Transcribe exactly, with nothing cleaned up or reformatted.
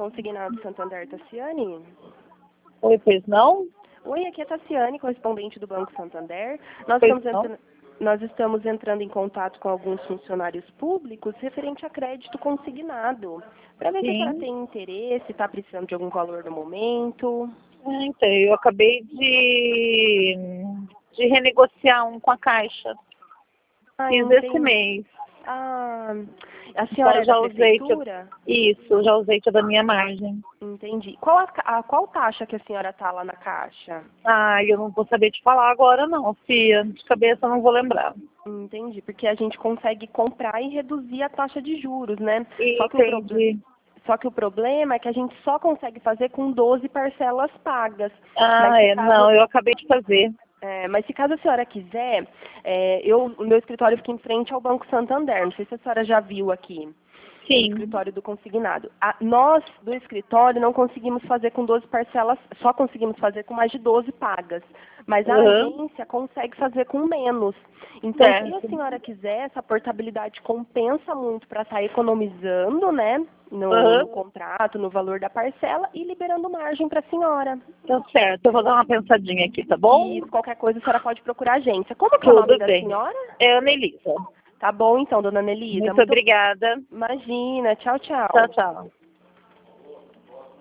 Consignado Santander, Tassiane? Oi, pois não? Oi, aqui é Tassiane, correspondente do Banco Santander. Nós Pois estamos, não? entrando, nós estamos entrando em contato com alguns funcionários públicos referente a crédito consignado, para ver se a senhora Sim. tem interesse, está precisando de algum valor no momento. É, então, eu acabei de, de renegociar um com a Caixa. Ah, Fiz esse entendi. mês. Ah, a senhora Então, é da já usei to- prefeitura? isso, já usei toda a minha margem. Entendi. Qual a, ca- a- qual taxa que a senhora está lá na Caixa? Ah, eu não vou saber te falar agora não, Fia. De cabeça eu não vou lembrar. Entendi, porque a gente consegue comprar e reduzir a taxa de juros, né? Só que o, proble- Entendi. só que o problema é que a gente só consegue fazer com doze parcelas pagas. Mas Ah, se é, caso, não, eu acabei de fazer. é, mas se caso a senhora quiser, é, eu, o meu escritório fica em frente ao Banco Santander. Não sei se a senhora já viu aqui. O Sim. escritório do consignado. A- nós, do escritório, não conseguimos fazer com doze parcelas, só conseguimos fazer com mais de doze pagas. Mas a Uhum. agência consegue fazer com menos. Então, se a Certo. senhora quiser, essa portabilidade compensa muito para estar economizando, né? No, no Uhum. contrato, no valor da parcela e liberando margem para a senhora. Tá certo. Eu vou dar uma pensadinha aqui, tá E bom? qualquer coisa a senhora pode procurar a agência. Como que é o nome Tudo da bem. senhora? É Ana Elisa. Tá bom então, dona Nelisa. Muito Muito obrigada. imagina. Tchau, Tchau, tchau. tchau.